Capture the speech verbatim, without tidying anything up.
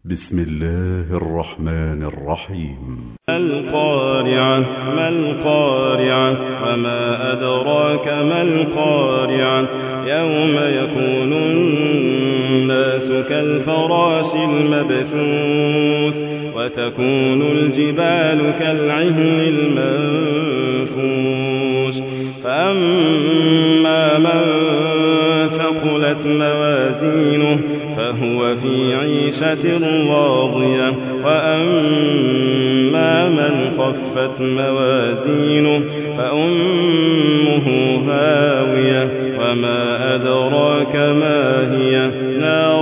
بسم الله الرحمن الرحيم. القارعة ما القارعة وما أدراك ما القارعة يوم يكون الناس كالفراش المبثوث وتكون الجبال كالعهن المنفوش فأما من ثقلت موازينه فهو في عيشة راضية وأما من خفت موازينه فأمه هاوية وما أدراك ما هي نار